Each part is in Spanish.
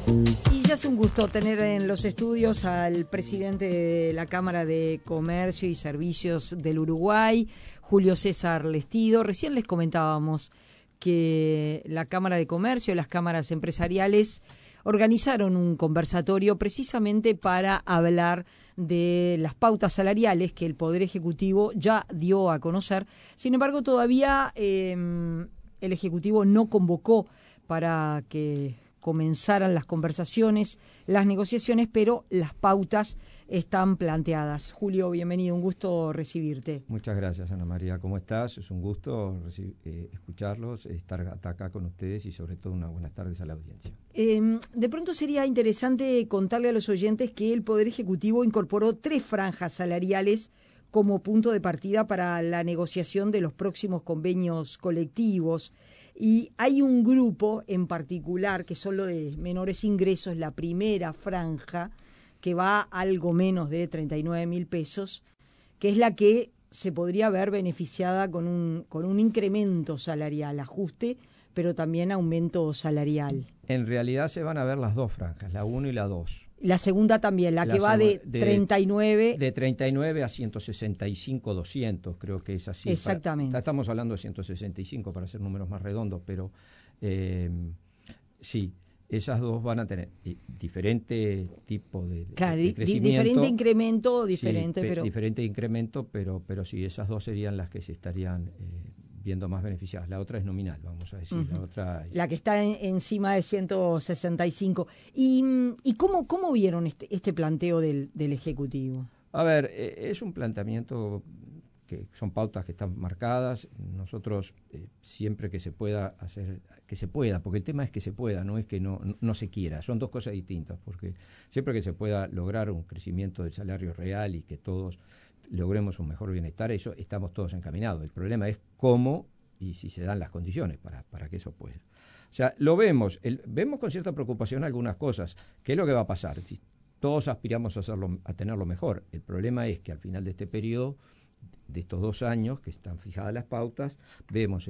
Y ya es un gusto tener en los estudios al presidente de la Cámara de Comercio y Servicios del Uruguay, Julio César Lestido. Recién les comentábamos que la Cámara de Comercio, las cámaras empresariales, organizaron un conversatorio precisamente para hablar de las pautas salariales que el Poder Ejecutivo ya dio a conocer. Sin embargo, todavía el Ejecutivo no convocó para que comenzaran las conversaciones, las negociaciones, pero las pautas están planteadas. Julio, bienvenido, un gusto recibirte. Muchas gracias, Ana María. ¿Cómo estás? Es un gusto escucharlos, estar acá con ustedes y sobre todo unas buenas tardes a la audiencia. De pronto sería interesante contarle a los oyentes que el Poder Ejecutivo incorporó 3 franjas salariales como punto de partida para la negociación de los próximos convenios colectivos. Y hay un grupo en particular, que son los de menores ingresos, la primera franja, que va a algo menos de 39.000 pesos, que es la que se podría ver beneficiada con un incremento salarial, ajuste, pero también aumento salarial. En realidad se van a ver las dos franjas, la 1 y la 2. La segunda también, la que va de 39... De 39 a 165, 200, creo que es así. Exactamente. Estamos hablando de 165 para hacer números más redondos, pero sí, esas dos van a tener diferente tipo de crecimiento. Diferente incremento, diferente, sí, pero... Diferente incremento, pero sí, esas dos serían las que se estarían viendo más beneficiadas. La otra es nominal, vamos a decir. Uh-huh. La que está encima de 165. ¿Y cómo vieron este planteo del Ejecutivo? A ver, es un planteamiento que son pautas que están marcadas. Nosotros siempre que se pueda hacer, que se pueda, porque el tema es que se pueda, no es que no se quiera. Son dos cosas distintas, porque siempre que se pueda lograr un crecimiento del salario real y que todos logremos un mejor bienestar, eso estamos todos encaminados. El problema es cómo y si se dan las condiciones para que eso pueda. O sea, lo vemos con cierta preocupación algunas cosas. ¿Qué es lo que va a pasar? Si todos aspiramos a tenerlo mejor. El problema es que al final de este periodo, de estos 2 años que están fijadas las pautas, vemos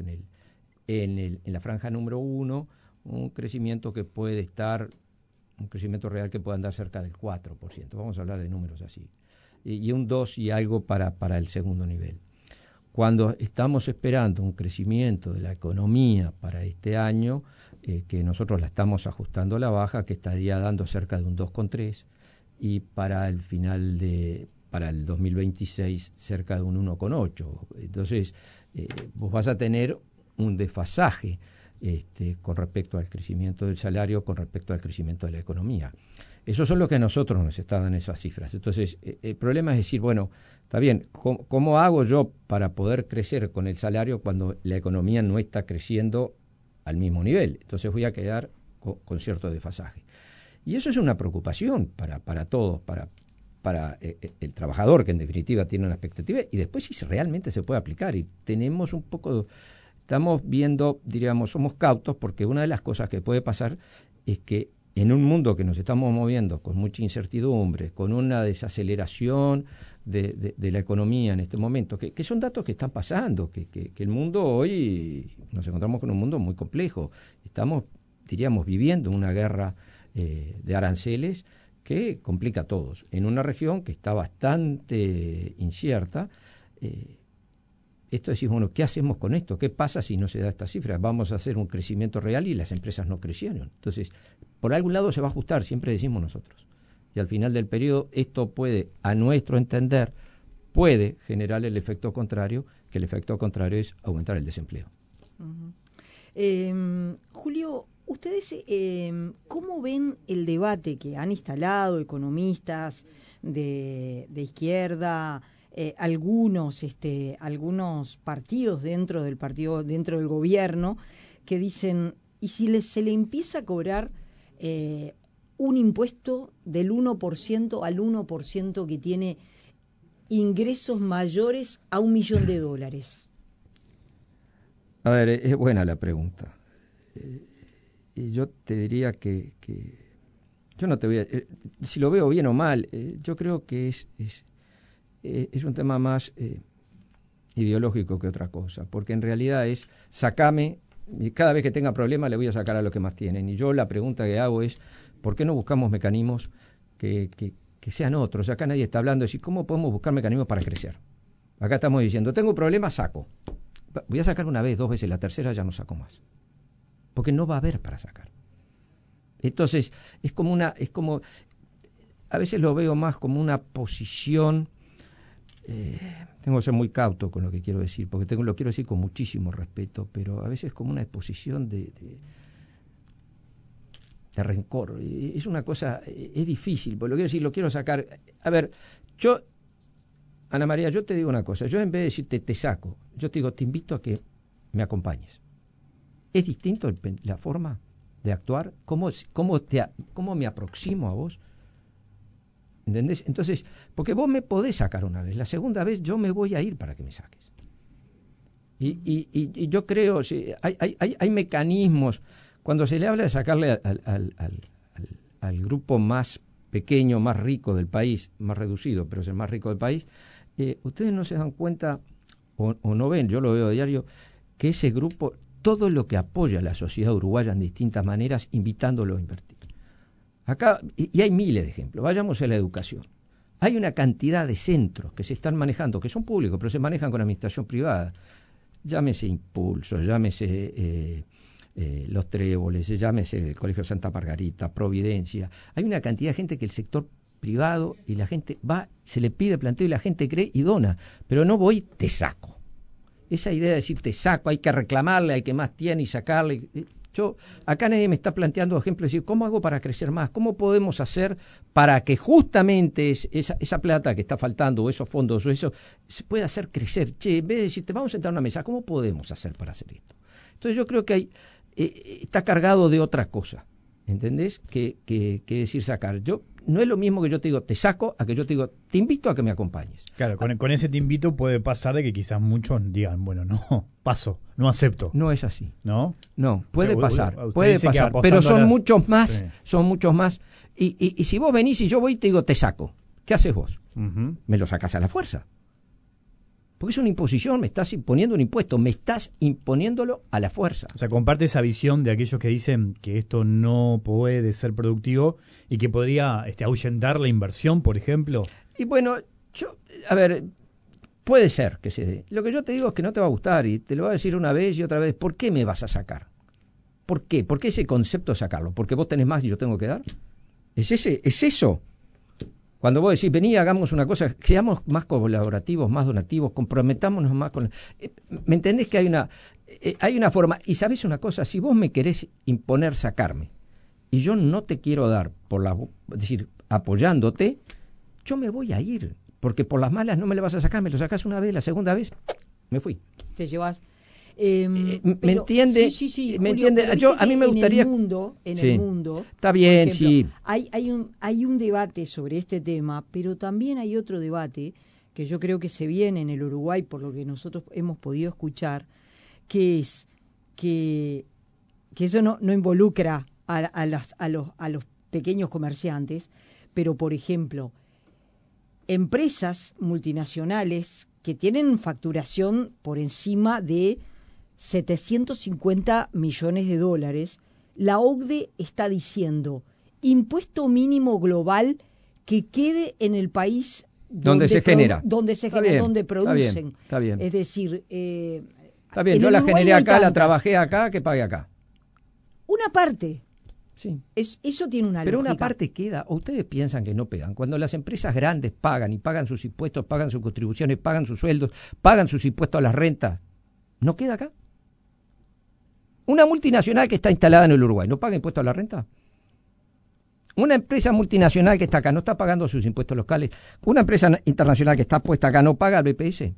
en la franja número 1 un crecimiento que puede estar, un crecimiento real que puede andar cerca del 4%. Vamos a hablar de números así. Y un 2 y algo para el segundo nivel. Cuando estamos esperando un crecimiento de la economía para este año, que nosotros la estamos ajustando a la baja, que estaría dando cerca de un 2,3, y para el final para el 2026 cerca de un 1,8. Entonces, vos vas a tener un desfasaje con respecto al crecimiento del salario, con respecto al crecimiento de la economía. Esos son los que a nosotros nos estaban esas cifras. Entonces, el problema es decir, bueno, está bien, ¿cómo hago yo para poder crecer con el salario cuando la economía no está creciendo al mismo nivel? Entonces voy a quedar con cierto desfasaje. Y eso es una preocupación para todos, para el trabajador, que en definitiva tiene una expectativa, y después si realmente se puede aplicar. Y tenemos un poco, estamos viendo, diríamos, somos cautos, porque una de las cosas que puede pasar es que en un mundo que nos estamos moviendo con mucha incertidumbre, con una desaceleración de la economía en este momento, que son datos que están pasando, que el mundo hoy, nos encontramos con un mundo muy complejo. Estamos, diríamos, viviendo una guerra de aranceles que complica a todos. En una región que está bastante incierta, esto decimos, bueno, ¿qué hacemos con esto? ¿Qué pasa si no se da esta cifra? Vamos a hacer un crecimiento real y las empresas no crecieron. Entonces, por algún lado se va a ajustar, siempre decimos nosotros. Y al final del periodo esto puede, a nuestro entender, puede generar el efecto contrario, que el efecto contrario es aumentar el desempleo. Uh-huh. Julio, ¿ustedes cómo ven el debate que han instalado economistas de izquierda, algunos partidos dentro del gobierno, que dicen, ¿y si se le empieza a cobrar un impuesto del 1% al 1% que tiene ingresos mayores a $1 millón? A ver, es buena la pregunta. Y yo te diría que yo no te voy a... si lo veo bien o mal, yo creo que es un tema más ideológico que otra cosa, porque en realidad es sacame, y cada vez que tenga problemas le voy a sacar a los que más tienen. Y yo la pregunta que hago es, ¿por qué no buscamos mecanismos que sean otros? Acá nadie está hablando de decir, ¿cómo podemos buscar mecanismos para crecer? Acá estamos diciendo, tengo un problema, saco. Voy a sacar una vez, 2 veces, la tercera ya no saco más. Porque no va a haber para sacar. Entonces, es como a veces lo veo más como una posición, tengo que ser muy cauto con lo que quiero decir, porque lo quiero decir con muchísimo respeto, pero a veces como una exposición de rencor. Es una cosa, es difícil, porque lo quiero decir, lo quiero sacar. A ver, Ana María, yo te digo una cosa, yo en vez de decirte te saco, yo te digo, te invito a que me acompañes. ¿Es distinto la forma de actuar? ¿Cómo me aproximo a vos? ¿Entendés? Entonces, porque vos me podés sacar una vez, la segunda vez yo me voy a ir para que me saques. Y yo creo, hay mecanismos, cuando se le habla de sacarle al grupo más pequeño, más rico del país, más reducido, pero es el más rico del país, ustedes no se dan cuenta, o no ven, yo lo veo a diario, que ese grupo, todo lo que apoya a la sociedad uruguaya en distintas maneras, invitándolo a invertir. Acá, y hay miles de ejemplos, vayamos a la educación. Hay una cantidad de centros que se están manejando, que son públicos, pero se manejan con administración privada. Llámese Impulso, llámese Los Tréboles, llámese el Colegio Santa Margarita, Providencia. Hay una cantidad de gente que el sector privado y la gente va, se le pide planteo y la gente cree y dona. Pero no voy, te saco. Esa idea de decir te saco, hay que reclamarle al que más tiene y sacarle. Acá nadie me está planteando ejemplos de decir, ¿cómo hago para crecer más? ¿Cómo podemos hacer para que justamente esa plata que está faltando, o esos fondos, o eso, se pueda hacer crecer? En vez de decir, te vamos a sentar a una mesa, ¿cómo podemos hacer para hacer esto? Entonces yo creo que está cargado de otra cosa, ¿entendés? Que decir sacar. No es lo mismo que yo te digo, te saco, a que yo te digo, te invito a que me acompañes. Claro, con ese te invito puede pasar de que quizás muchos digan, bueno, no, paso, no acepto. No es así. ¿No? No, puede pasar, pero son muchos más, sí. Son muchos más. Y si vos venís y yo voy y te digo, te saco, ¿qué haces vos? Uh-huh. Me lo sacás a la fuerza. Porque es una imposición, me estás imponiendo un impuesto, me estás imponiéndolo a la fuerza. O sea, comparte esa visión de aquellos que dicen que esto no puede ser productivo y que podría ahuyentar la inversión, por ejemplo. Y bueno, a ver, puede ser que se dé. Lo que yo te digo es que no te va a gustar y te lo voy a decir una vez y otra vez. ¿Por qué me vas a sacar? ¿Por qué? ¿Por qué ese concepto de sacarlo? ¿Porque vos tenés más y yo tengo que dar? ¿Es eso? Cuando vos decís, vení, hagamos una cosa, seamos más colaborativos, más donativos, comprometámonos más con... ¿Me entendés que hay una forma? Y ¿sabés una cosa? Si vos me querés imponer sacarme y yo no te quiero dar, es decir, apoyándote, yo me voy a ir. Porque por las malas no me le vas a sacar, me lo sacás una vez, la segunda vez, me fui. Te llevas... ¿Me entiende? Sí, ¿Me Julio, entiende? A mí me gustaría... En el mundo, está bien, ejemplo, sí. Hay un debate sobre este tema, pero también hay otro debate que yo creo que se viene en el Uruguay, por lo que nosotros hemos podido escuchar, que es que eso no involucra a los pequeños comerciantes, pero, por ejemplo, empresas multinacionales que tienen facturación por encima de 750 millones de dólares, la OCDE está diciendo impuesto mínimo global que quede en el país donde se genera, donde producen. Está bien. Es decir, está bien, yo la generé acá, la trabajé acá, que pague acá. Una parte. Sí. Eso tiene una Pero lógica. una parte queda, o ustedes piensan que no pegan. Cuando las empresas grandes pagan y pagan sus impuestos, pagan sus contribuciones, pagan sus sueldos, pagan sus impuestos a las rentas, ¿no queda acá? Una multinacional que está instalada en el Uruguay, ¿no paga impuestos a la renta? Una empresa multinacional que está acá, ¿no está pagando sus impuestos locales? Una empresa internacional que está puesta acá, ¿no paga el BPS?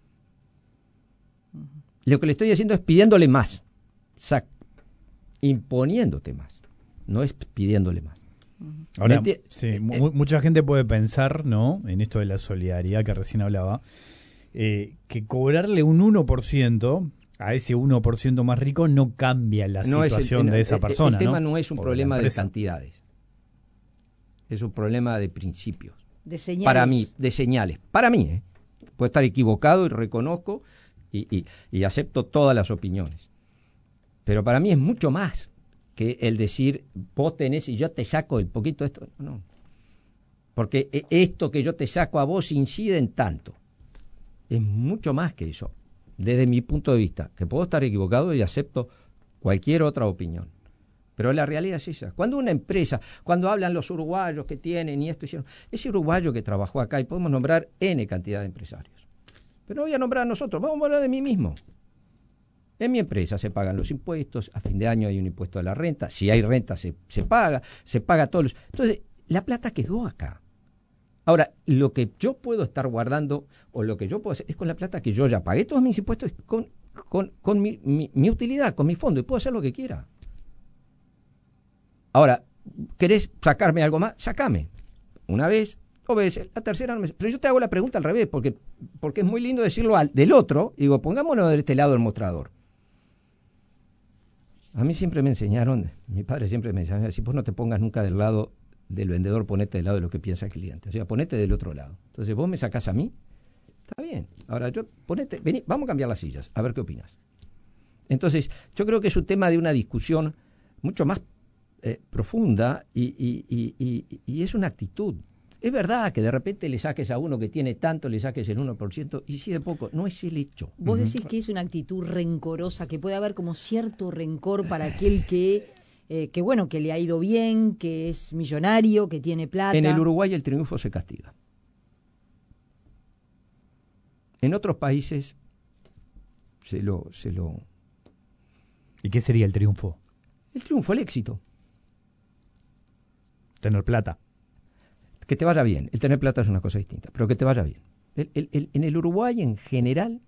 Lo que le estoy haciendo es pidiéndole más, imponiéndote más, no es pidiéndole más. Ahora, sí, mucha gente puede pensar, ¿no?, en esto de la solidaridad que recién hablaba, que cobrarle un 1% a ese 1% más rico no cambia la situación de esa persona. El tema no es un problema de cantidades, es un problema de principios. De señales. Para mí, de señales. Para mí, puedo estar equivocado y reconozco y acepto todas las opiniones. Pero para mí es mucho más que el decir, vos tenés y yo te saco el poquito de esto. No. Porque esto que yo te saco a vos incide en tanto. Es mucho más que eso, desde mi punto de vista, que puedo estar equivocado y acepto cualquier otra opinión. Pero la realidad es esa. Cuando una empresa, cuando hablan los uruguayos que tienen y esto hicieron, ese uruguayo que trabajó acá, y podemos nombrar N cantidad de empresarios. Pero no voy a nombrar a nosotros, vamos a hablar de mí mismo. En mi empresa se pagan los impuestos, a fin de año hay un impuesto de la renta, si hay renta se paga todos los... Entonces, la plata quedó acá. Ahora, lo que yo puedo estar guardando, o lo que yo puedo hacer, es con la plata que yo ya pagué todos mis impuestos, con mi utilidad, con mi fondo, y puedo hacer lo que quiera. Ahora, ¿querés sacarme algo más? Sácame. Una vez, dos veces, la tercera no me... Pero yo te hago la pregunta al revés, porque es muy lindo decirlo del otro. Y digo, pongámonos de este lado del mostrador. A mí siempre me enseñaron, mi padre siempre me enseñó, si vos no te pongas nunca del lado del vendedor, ponete del lado de lo que piensa el cliente. O sea, ponete del otro lado. Entonces, vos me sacás a mí, está bien. Ahora, vení, vamos a cambiar las sillas, a ver qué opinas. Entonces, yo creo que es un tema de una discusión mucho más profunda y es una actitud. Es verdad que de repente le saques a uno que tiene tanto, le saques el 1% y si de poco, no es el hecho. Vos decís que es una actitud rencorosa, que puede haber como cierto rencor para aquel que bueno, que le ha ido bien, que es millonario, que tiene plata. En el Uruguay el triunfo se castiga. En otros países se lo... ¿Y qué sería el triunfo? El triunfo, el éxito. Tener plata. Que te vaya bien. El tener plata es una cosa distinta, pero que te vaya bien. En el Uruguay, en general,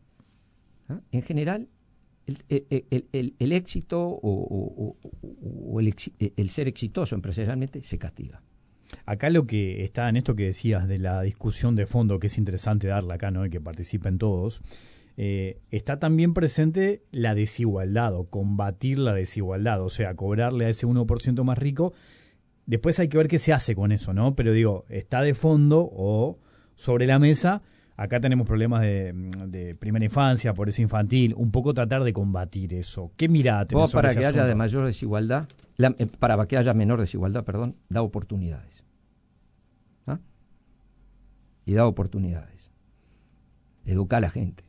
el éxito o el ser exitoso empresarialmente se castiga. Acá lo que está en esto que decías de la discusión de fondo, que es interesante darla acá, ¿no? Y que participen todos, está también presente la desigualdad o combatir la desigualdad, o sea, cobrarle a ese 1% más rico. Después hay que ver qué se hace con eso, ¿no? Pero digo, está de fondo o sobre la mesa. Acá tenemos problemas de primera infancia, pobreza infantil, un poco tratar de combatir eso. ¿Qué mirada tenés sobre ese asunto? Para que haya menor desigualdad, da oportunidades. ¿Ah? Y da oportunidades. Educa a la gente.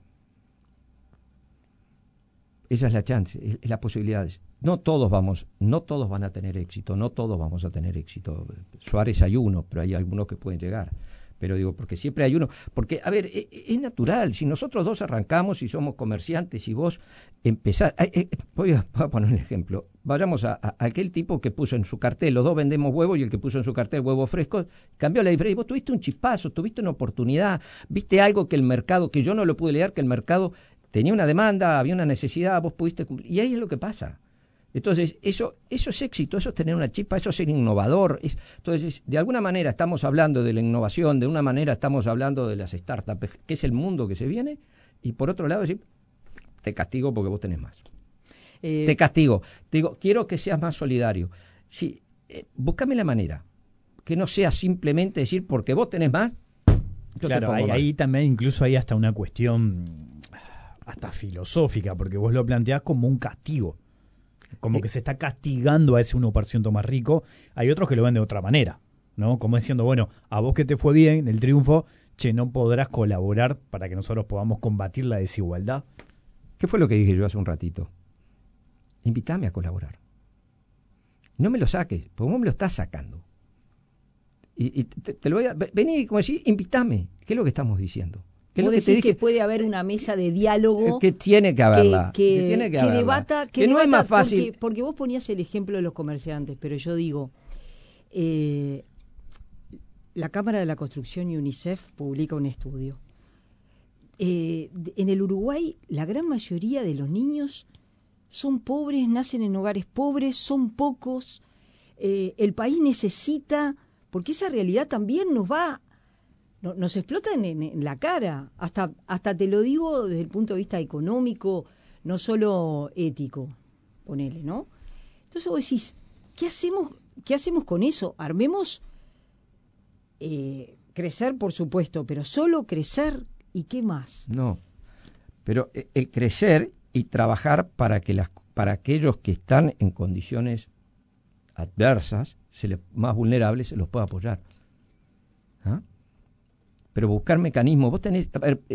Esa es la chance, es las posibilidades. No todos van a tener éxito, no todos vamos a tener éxito. Suárez hay uno, pero hay algunos que pueden llegar. Pero digo, porque siempre hay uno. Porque, a ver, es natural. Si nosotros dos arrancamos y somos comerciantes y vos empezás... Voy a poner un ejemplo. Vayamos a aquel tipo que puso en su cartel, los dos vendemos huevos y el que puso en su cartel huevos frescos, cambió la diferencia. Y vos tuviste un chispazo, tuviste una oportunidad, viste algo que el mercado, que yo no lo pude leer, que el mercado tenía una demanda, había una necesidad, vos pudiste cumplir. Y ahí es lo que pasa. Entonces, eso es éxito, eso es tener una chispa, eso es ser innovador. Entonces, de alguna manera estamos hablando de la innovación, de una manera estamos hablando de las startups, que es el mundo que se viene, y por otro lado decir, te castigo porque vos tenés más. Te castigo. Te digo, quiero que seas más solidario. Sí, búscame la manera, que no sea simplemente decir, porque vos tenés más, yo claro, te pongo más. Ahí también incluso hay hasta una cuestión hasta filosófica, porque vos lo planteás como un castigo. Como que se está castigando a ese 1% más rico. Hay otros que lo ven de otra manera, ¿no? Como diciendo, bueno, a vos que te fue bien el triunfo, no podrás colaborar para que nosotros podamos combatir la desigualdad. ¿Qué fue lo que dije yo hace un ratito? Invítame a colaborar. No me lo saques, porque vos me lo estás sacando. Y te lo voy a... Vení, como decís, invítame. ¿Qué es lo que estamos diciendo? Vos decís que puede haber una mesa de diálogo que tiene que haberla, que debata, que no debata, es más fácil porque vos ponías el ejemplo de los comerciantes, pero yo digo, la Cámara de la Construcción y UNICEF publica un estudio. En el Uruguay la gran mayoría de los niños son pobres, nacen en hogares pobres, son pocos, el país necesita, porque esa realidad también nos explota en la cara, hasta te lo digo desde el punto de vista económico, no solo ético, ponele, ¿no? Entonces vos decís, ¿qué hacemos con eso? Armemos crecer, por supuesto, pero solo crecer, ¿y qué más? No, pero el crecer y trabajar para aquellos que están en condiciones adversas, más vulnerables, se los puede apoyar. ¿Ah? Pero buscar mecanismos, vos tenés, a ver,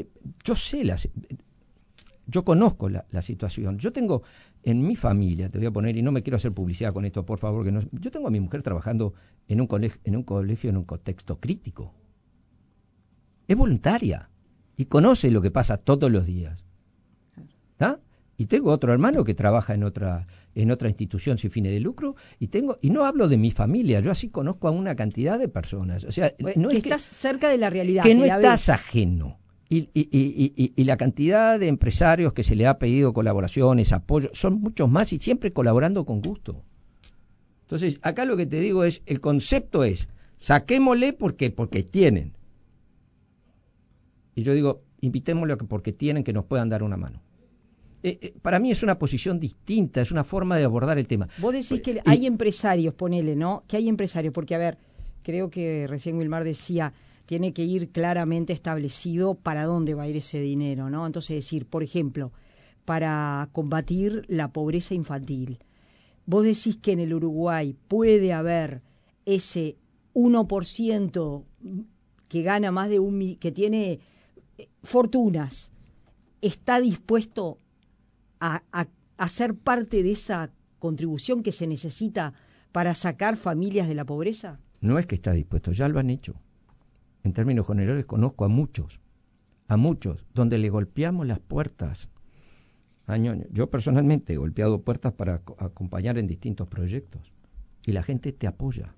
yo conozco la situación. Yo tengo en mi familia, te voy a poner, y no me quiero hacer publicidad con esto, por favor, yo tengo a mi mujer trabajando en un colegio en un contexto crítico. Es voluntaria y conoce lo que pasa todos los días. ¿Ah? Y tengo otro hermano que trabaja en otra institución sin fines de lucro, y no hablo de mi familia, yo así conozco a una cantidad de personas. O sea, no que es estás cerca de la realidad. Que no estás ajeno. Y la cantidad de empresarios que se le ha pedido colaboraciones, apoyo, son muchos más y siempre colaborando con gusto. Entonces, acá lo que te digo es, el concepto es, saquémosle porque tienen. Y yo digo, invitémosle porque tienen, que nos puedan dar una mano. Para mí es una posición distinta, es una forma de abordar el tema. Vos decís que hay empresarios, ponele, ¿no? Que hay empresarios, porque a ver, creo que recién Wilmar decía, tiene que ir claramente establecido para dónde va a ir ese dinero, ¿no? Entonces decir, por ejemplo, para combatir la pobreza infantil, vos decís que en el Uruguay puede haber ese 1% que gana más de que tiene fortunas, está dispuesto a ser parte de esa contribución que se necesita para sacar familias de la pobreza? No es que está dispuesto, ya lo han hecho. En términos generales conozco a muchos, donde le golpeamos las puertas. Yo personalmente he golpeado puertas para acompañar en distintos proyectos y la gente te apoya.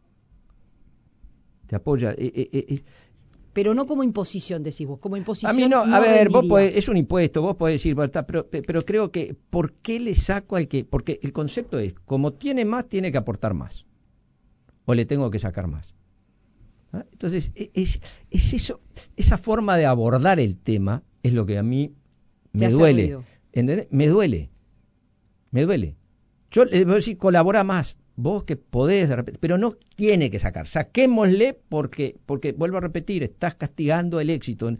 Pero no como imposición, decís vos, como imposición. A mí no, a ver, es un impuesto, vos podés decir, pero creo que, ¿por qué le saco al que? Porque el concepto es, como tiene más, tiene que aportar más. O le tengo que sacar más. ¿Ah? Entonces, es eso, esa forma de abordar el tema es lo que a mí me duele. ¿Entendés? Me duele. Yo le voy a decir, colabora más. Vos que podés de repente, pero no tiene que sacar. Saquémosle porque vuelvo a repetir, estás castigando el éxito.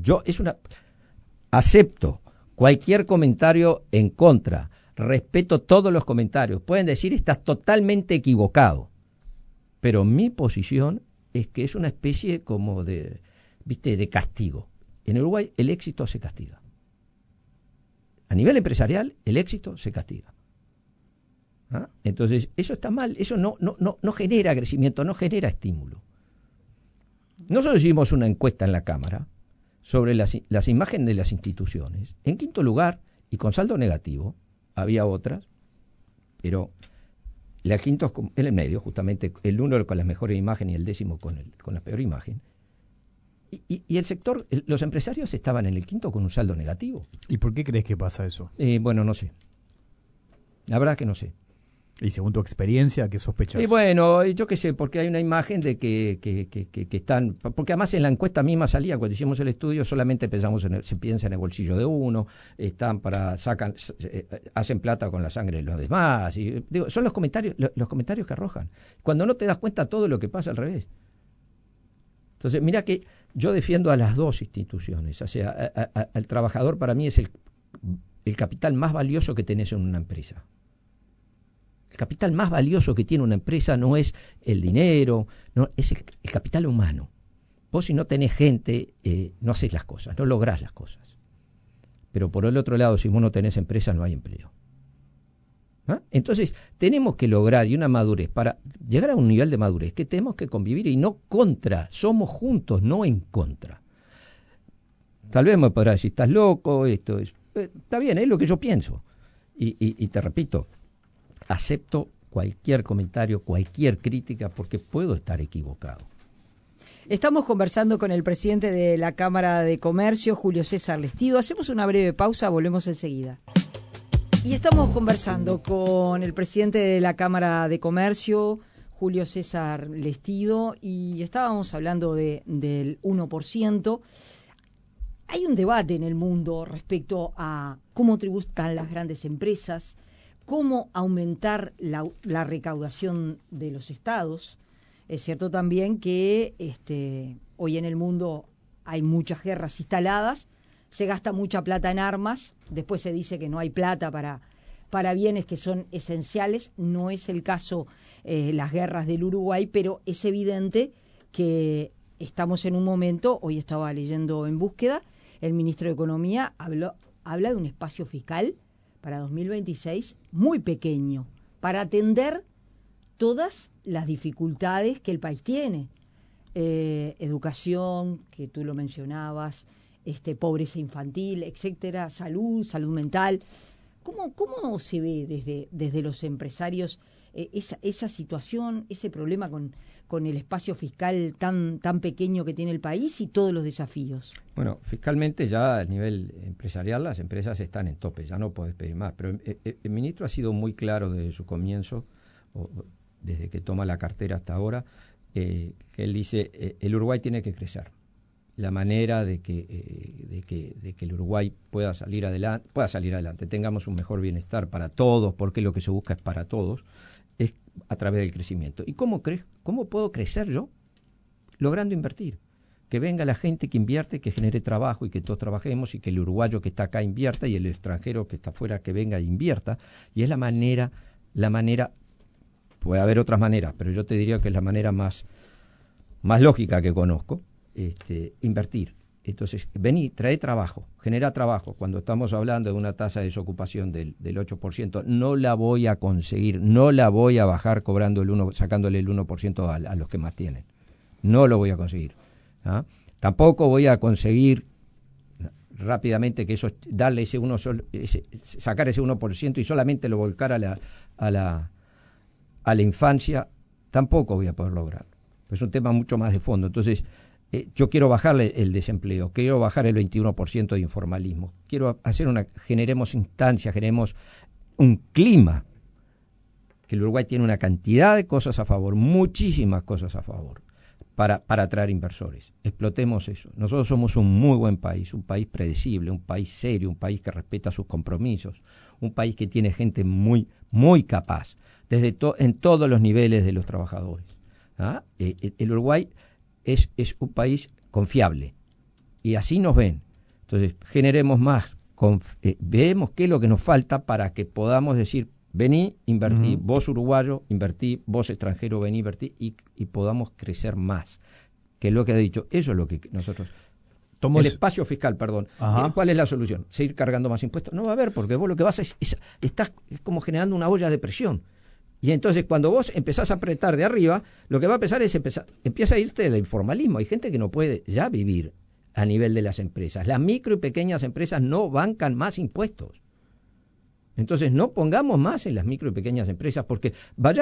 Acepto cualquier comentario en contra. Respeto todos los comentarios. Pueden decir, estás totalmente equivocado. Pero mi posición es que es una especie como de castigo. En Uruguay el éxito se castiga. A nivel empresarial, el éxito se castiga. ¿Ah? Entonces, eso está mal, eso no genera crecimiento, no genera estímulo. Nosotros hicimos una encuesta en la Cámara sobre las imágenes de las instituciones. En quinto lugar, y con saldo negativo, había otras, pero la quinta en el medio, justamente el 1 con la mejor imagen y el 10º con la peor imagen. Y el sector, los empresarios estaban en el quinto con un saldo negativo. ¿Y por qué crees que pasa eso? Bueno, no sé. La verdad que no sé. Y según tu experiencia, ¿qué sospechas? Y bueno, yo qué sé, porque hay una imagen de que están... Porque además en la encuesta misma salía, cuando hicimos el estudio, solamente se piensa en el bolsillo de uno, hacen plata con la sangre de los demás. Y, son los comentarios que arrojan. Cuando no te das cuenta todo lo que pasa al revés. Entonces, mira que yo defiendo a las dos instituciones. O sea, al trabajador para mí es el capital más valioso que tenés en una empresa. El capital más valioso que tiene una empresa no es el dinero, no, es el capital humano. Vos si no tenés gente, no haces las cosas, no lográs las cosas. Pero por el otro lado, si vos no tenés empresa, no hay empleo. ¿Ah? Entonces, tenemos que lograr y una madurez, para llegar a un nivel de madurez, que tenemos que convivir y no contra, somos juntos, no en contra. Tal vez me podrás decir, estás loco, esto es... está bien, es lo que yo pienso. Y te repito, acepto cualquier comentario, cualquier crítica, porque puedo estar equivocado. Estamos conversando con el presidente de la Cámara de Comercio, Julio César Lestido. Hacemos una breve pausa, volvemos enseguida. Y estamos conversando con el presidente de la Cámara de Comercio, Julio César Lestido, y estábamos hablando del 1%. Hay un debate en el mundo respecto a cómo tributan las grandes empresas, cómo aumentar la recaudación de los estados. Es cierto también que hoy en el mundo hay muchas guerras instaladas, se gasta mucha plata en armas, después se dice que no hay plata para bienes que son esenciales. No es el caso las guerras del Uruguay, pero es evidente que estamos en un momento, hoy estaba leyendo En Búsqueda, el ministro de Economía habla de un espacio fiscal para 2026 muy pequeño, para atender todas las dificultades que el país tiene. Educación, que tú lo mencionabas, pobreza infantil, etcétera, salud mental. ¿Cómo se ve desde los empresarios esa situación, ese problema con el espacio fiscal tan pequeño que tiene el país y todos los desafíos? Bueno, fiscalmente ya a nivel empresarial las empresas están en tope, ya no podés pedir más, pero el ministro ha sido muy claro desde su comienzo, desde que toma la cartera hasta ahora, que él dice, el Uruguay tiene que crecer. La manera de que el Uruguay pueda salir adelante, tengamos un mejor bienestar para todos, porque lo que se busca es para todos, es a través del crecimiento. ¿Y cómo puedo crecer yo? Logrando invertir. Que venga la gente que invierte, que genere trabajo y que todos trabajemos y que el uruguayo que está acá invierta y el extranjero que está afuera que venga e invierta. Y es la manera, puede haber otras maneras, pero yo te diría que es la manera más lógica que conozco. Invertir. Entonces, vení, trae trabajo, genera trabajo. Cuando estamos hablando de una tasa de desocupación del 8%, no la voy a conseguir, no la voy a bajar sacándole el 1% a los que más tienen. No lo voy a conseguir. ¿Ah? Tampoco voy a conseguir rápidamente que darle sacar ese 1% y solamente lo volcar a la infancia. Tampoco voy a poder lograrlo. Es un tema mucho más de fondo. Entonces, yo quiero bajarle el desempleo, quiero bajar el 21% de informalismo, generemos instancias, generemos un clima, que el Uruguay tiene una cantidad de cosas a favor, muchísimas cosas a favor, para atraer inversores. Explotemos eso. Nosotros somos un muy buen país, un país predecible, un país serio, un país que respeta sus compromisos, un país que tiene gente muy, muy capaz, en todos los niveles de los trabajadores. ¿Ah? El Uruguay es un país confiable y así nos ven. Entonces generemos más, veremos qué es lo que nos falta para que podamos decir, vení, invertí, vos uruguayo, invertí, vos extranjero, vení, invertí y podamos crecer más, que es lo que ha dicho. Eso es lo que nosotros... El espacio fiscal, perdón. ¿Cuál es la solución? ¿Seguir cargando más impuestos? No va a haber, porque vos lo que vas estás como generando una olla de presión. Y entonces cuando vos empezás a apretar de arriba, lo que va a pasar es empieza a irte del informalismo. Hay gente que no puede ya vivir a nivel de las empresas. Las micro y pequeñas empresas no bancan más impuestos. Entonces no pongamos más en las micro y pequeñas empresas porque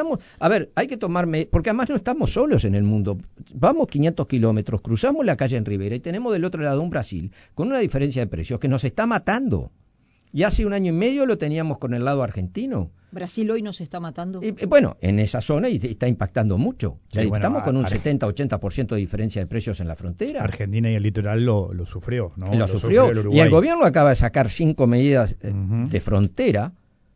hay que porque además no estamos solos en el mundo. Vamos 500 kilómetros, cruzamos la calle en Rivera y tenemos del otro lado un Brasil con una diferencia de precios que nos está matando. Y hace 1 año y medio lo teníamos con el lado argentino. ¿Brasil hoy nos está matando? Bueno, en esa zona está impactando mucho. Sí, estamos con un 70-80% de diferencia de precios en la frontera. Argentina y el litoral lo sufrió, ¿no? Lo sufrió. El y el gobierno acaba de sacar 5 medidas de frontera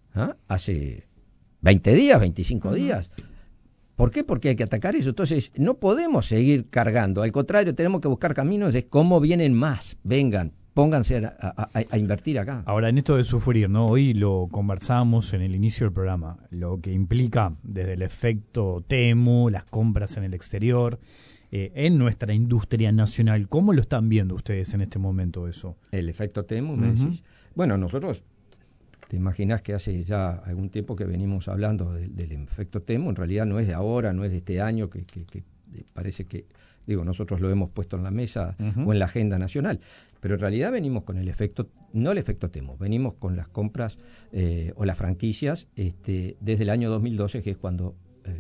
hace 20 días, 25 días. ¿Por qué? Porque hay que atacar eso. Entonces, no podemos seguir cargando. Al contrario, tenemos que buscar caminos de cómo vienen más. Vengan. Pónganse a invertir acá. Ahora, en esto de sufrir, ¿no? Hoy lo conversamos en el inicio del programa, lo que implica desde el efecto Temu, las compras en el exterior, en nuestra industria nacional. ¿Cómo lo están viendo ustedes en este momento eso? El efecto Temu, me decís. Bueno, nosotros, te imaginas que hace ya algún tiempo que venimos hablando del efecto Temu, en realidad no es de ahora, no es de este año, que parece que... nosotros lo hemos puesto en la mesa o en la agenda nacional, pero en realidad venimos con no el efecto Temu, venimos con las compras o las franquicias desde el año 2012, que es cuando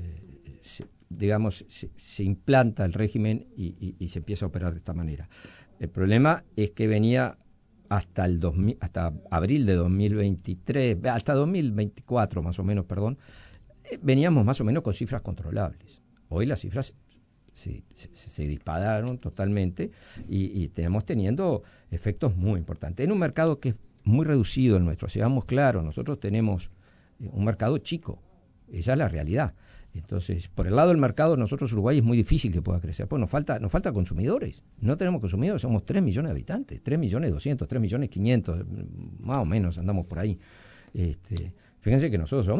se implanta el régimen y se empieza a operar de esta manera. El problema es que venía hasta abril de 2023, hasta 2024 más o menos, veníamos más o menos con cifras controlables. Hoy las cifras se dispararon totalmente y estamos teniendo efectos muy importantes en un mercado que es muy reducido el nuestro. Seamos claros, nosotros tenemos un mercado chico, esa es la realidad. Entonces, por el lado del mercado, nosotros Uruguay es muy difícil que pueda crecer, pues nos falta consumidores, no tenemos consumidores, somos 3 millones de habitantes, 3.200.000, 3.500.000, más o menos andamos por ahí. Fíjense que nosotros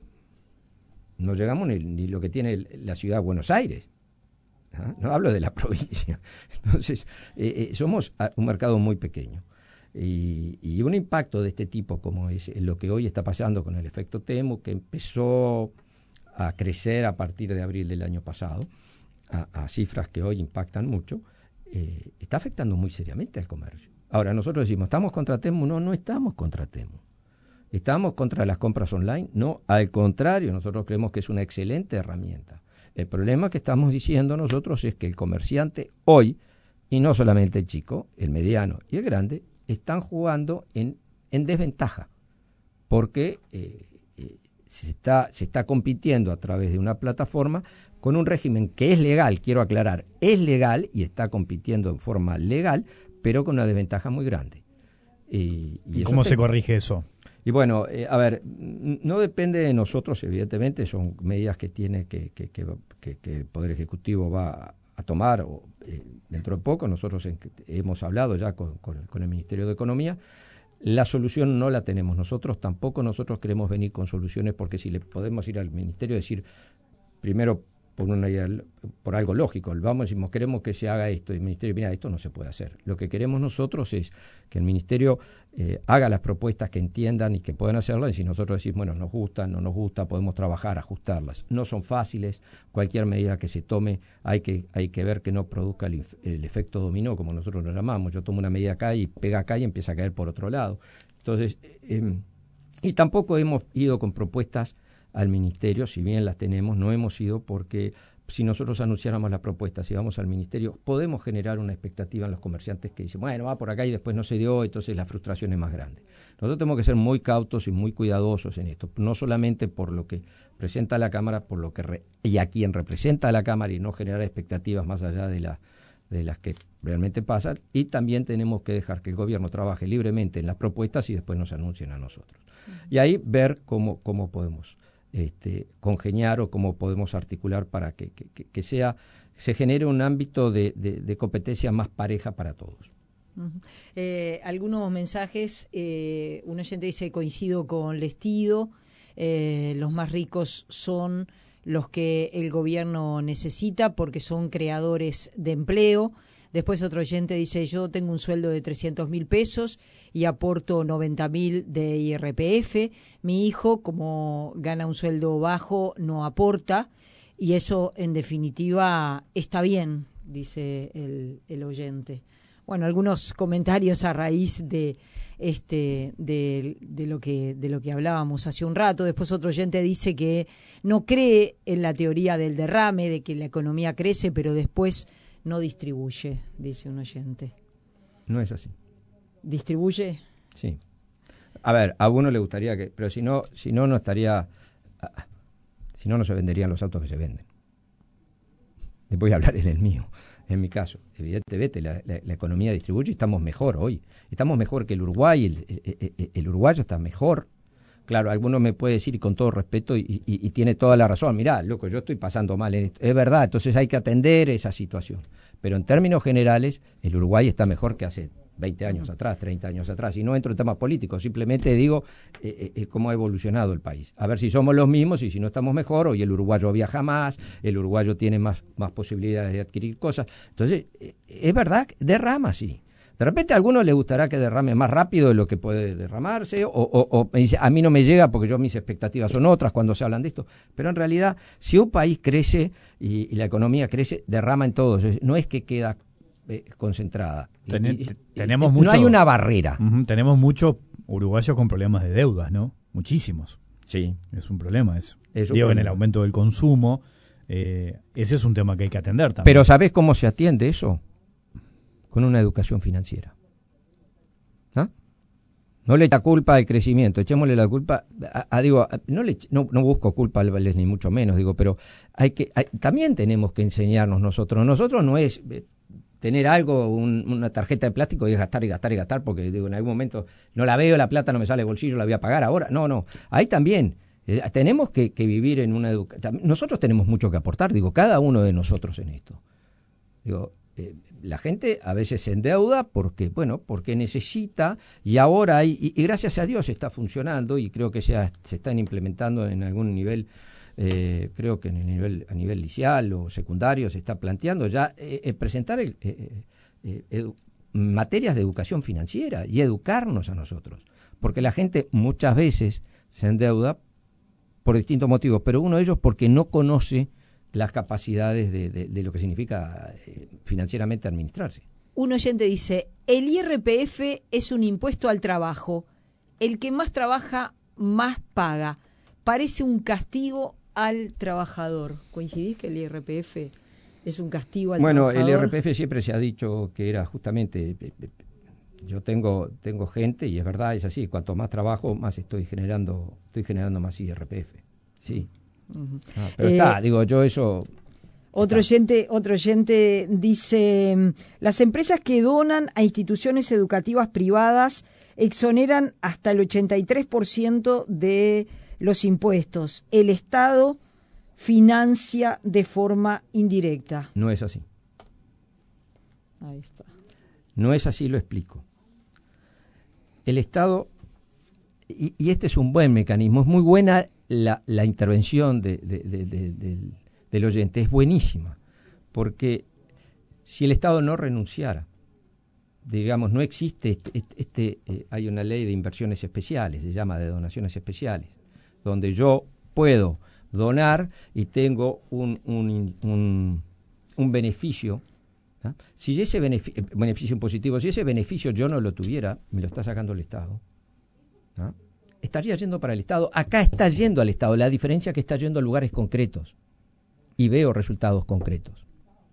no llegamos ni lo que tiene la ciudad de Buenos Aires. No hablo de la provincia. Entonces, somos un mercado muy pequeño. Y un impacto de este tipo, como es lo que hoy está pasando con el efecto Temu, que empezó a crecer a partir de abril del año pasado, a cifras que hoy impactan mucho, está afectando muy seriamente al comercio. Ahora, nosotros decimos, ¿estamos contra Temu? No estamos contra Temu. ¿Estamos contra las compras online? No, al contrario, nosotros creemos que es una excelente herramienta. El problema que estamos diciendo nosotros es que el comerciante hoy, y no solamente el chico, el mediano y el grande, están jugando en desventaja, porque se está compitiendo a través de una plataforma con un régimen que es legal, quiero aclarar, es legal y está compitiendo en forma legal, pero con una desventaja muy grande. ¿Y cómo se corrige eso? Y bueno, a ver, no depende de nosotros, evidentemente, son medidas que tiene que el Poder Ejecutivo va a tomar dentro de poco. Nosotros hemos hablado ya con el Ministerio de Economía. La solución no la tenemos nosotros, tampoco nosotros queremos venir con soluciones, porque si le podemos ir al Ministerio y decir, primero, por algo lógico, decimos, queremos que se haga esto, y el Ministerio, mira, esto no se puede hacer. Lo que queremos nosotros es que el Ministerio haga las propuestas que entiendan y que puedan hacerlas, y si nosotros decimos, bueno, nos gusta, no nos gusta, podemos trabajar, ajustarlas. No son fáciles, cualquier medida que se tome hay que ver que no produzca el efecto dominó, como nosotros lo llamamos. Yo tomo una medida acá y pega acá y empieza a caer por otro lado. Entonces, y tampoco hemos ido con propuestas al Ministerio, si bien las tenemos, no hemos ido, porque si nosotros anunciáramos la propuesta, si vamos al Ministerio, podemos generar una expectativa en los comerciantes que dicen, bueno, va por acá y después no se dio, entonces la frustración es más grande. Nosotros tenemos que ser muy cautos y muy cuidadosos en esto, no solamente por lo que presenta la Cámara, y a quien representa a la Cámara, y no generar expectativas más allá de las que realmente pasan, y también tenemos que dejar que el gobierno trabaje libremente en las propuestas y después nos anuncien a nosotros. Y ahí ver cómo podemos congeniar o cómo podemos articular para que se genere un ámbito de competencia más pareja para todos. Algunos mensajes, un oyente dice, coincido con Lestido, los más ricos son los que el gobierno necesita porque son creadores de empleo. Después otro oyente dice, yo tengo un sueldo de 300.000 pesos y aporto 90.000 de IRPF. Mi hijo, como gana un sueldo bajo, no aporta, y eso en definitiva está bien, dice el oyente. Bueno, algunos comentarios a raíz de lo que hablábamos hace un rato. Después otro oyente dice que no cree en la teoría del derrame, de que la economía crece pero después no distribuye, dice un oyente. No es así. ¿Distribuye? Sí. A ver, a uno le gustaría que, pero si no estaría, si no se venderían los autos que se venden. Les voy a hablar en el mío, en mi caso. Evidentemente la economía distribuye y estamos mejor hoy. Estamos mejor que el Uruguay, el uruguayo está mejor. Claro, alguno me puede decir, y con todo respeto, y tiene toda la razón, mirá, loco, yo estoy pasando mal en esto. Es verdad, entonces hay que atender esa situación. Pero en términos generales, el Uruguay está mejor que hace 20 años atrás, 30 años atrás. Y no entro en temas políticos, simplemente digo cómo ha evolucionado el país. A ver si somos los mismos y si no estamos mejor. Hoy el uruguayo viaja más, el uruguayo tiene más posibilidades de adquirir cosas. Entonces, es verdad, derrama, sí. De repente a algunos les gustará que derrame más rápido de lo que puede derramarse, o me dice, a mí no me llega porque mis expectativas son otras cuando se hablan de esto. Pero en realidad, si un país crece y la economía crece, derrama en todos. No es que queda concentrada. Tenemos no hay una barrera. Tenemos muchos uruguayos con problemas de deudas, ¿no? Muchísimos. Sí. Es un problema eso. Digo, en el aumento del consumo, ese es un tema que hay que atender también. Pero ¿sabés cómo se atiende eso? Con una educación financiera. ¿Ah? No le echa culpa al crecimiento, echémosle la culpa, no busco culpables ni mucho menos, pero también tenemos que enseñarnos nosotros. Nosotros no es tener algo, una tarjeta de plástico y gastar y gastar y gastar, porque en algún momento no la veo, la plata no me sale del bolsillo, la voy a pagar ahora. No, ahí también tenemos que vivir en una educación. Nosotros tenemos mucho que aportar, cada uno de nosotros en esto. la gente a veces se endeuda porque necesita, y ahora y gracias a Dios está funcionando, y creo que se están implementando en algún nivel, creo que a nivel liceal o secundario se está planteando ya presentar materias de educación financiera y educarnos a nosotros, porque la gente muchas veces se endeuda por distintos motivos, pero uno de ellos porque no conoce las capacidades de lo que significa financieramente administrarse. Un oyente dice, el IRPF es un impuesto al trabajo. El que más trabaja, más paga. Parece un castigo al trabajador. ¿Coincidís que el IRPF es un castigo al trabajador? Bueno, el IRPF siempre se ha dicho que era justamente... Yo tengo gente, y es verdad, es así, cuanto más trabajo, más estoy generando más IRPF. Sí. Uh-huh. Pero yo eso... Otro oyente dice, las empresas que donan a instituciones educativas privadas exoneran hasta el 83% de los impuestos. El Estado financia de forma indirecta. No es así. Ahí está. No es así, lo explico. El Estado, y este es un buen mecanismo, es muy buena la intervención del oyente, es buenísima, porque si el Estado no renunciara, digamos, no existe hay una ley de inversiones especiales, se llama de donaciones especiales, donde yo puedo donar y tengo un beneficio. ¿Ah? Si ese beneficio impositivo, si ese beneficio yo no lo tuviera, me lo está sacando el Estado, ¿ah? Estaría yendo para el Estado. Acá está yendo al Estado, la diferencia es que está yendo a lugares concretos y veo resultados concretos,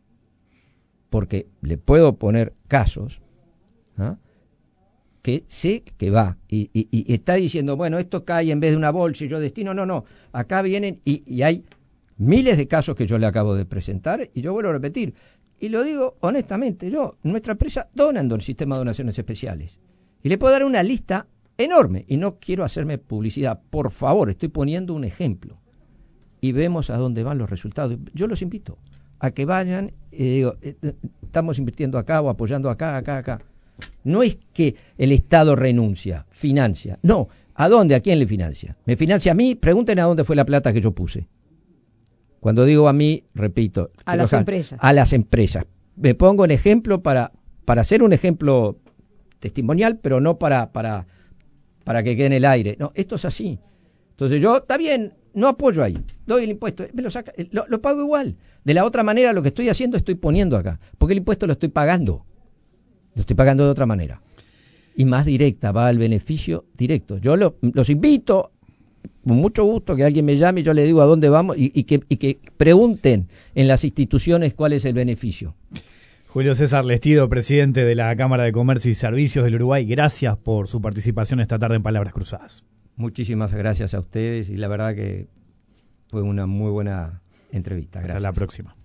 porque le puedo poner casos, ¿ah? Que sé que va y está diciendo, bueno, esto cae en vez de una bolsa y yo destino, no, acá vienen y hay miles de casos que yo le acabo de presentar, y yo vuelvo a repetir, y lo digo honestamente, nuestra empresa dona en el sistema de donaciones especiales. Y le puedo dar una lista enorme. Y no quiero hacerme publicidad. Por favor, estoy poniendo un ejemplo. Y vemos a dónde van los resultados. Yo los invito a que vayan. Estamos invirtiendo acá o apoyando acá. No es que el Estado renuncia, financia. No. ¿A dónde? ¿A quién le financia? ¿Me financia a mí? Pregunten a dónde fue la plata que yo puse. Cuando digo a mí, repito, a las empresas. A las empresas. Me pongo en ejemplo para hacer un ejemplo testimonial, pero no para que quede en el aire. No, esto es así. Entonces yo, está bien, no apoyo ahí, doy el impuesto, me lo saca, lo pago igual. De la otra manera, lo que estoy haciendo, estoy poniendo acá, porque el impuesto lo estoy pagando. Lo estoy pagando de otra manera. Y más directa, va al beneficio directo. Yo los invito, con mucho gusto, que alguien me llame y yo le digo a dónde vamos y que pregunten en las instituciones cuál es el beneficio. Julio César Lestido, presidente de la Cámara de Comercio y Servicios del Uruguay, gracias por su participación esta tarde en Palabras Cruzadas. Muchísimas gracias a ustedes y la verdad que fue una muy buena entrevista. Gracias. Hasta la próxima.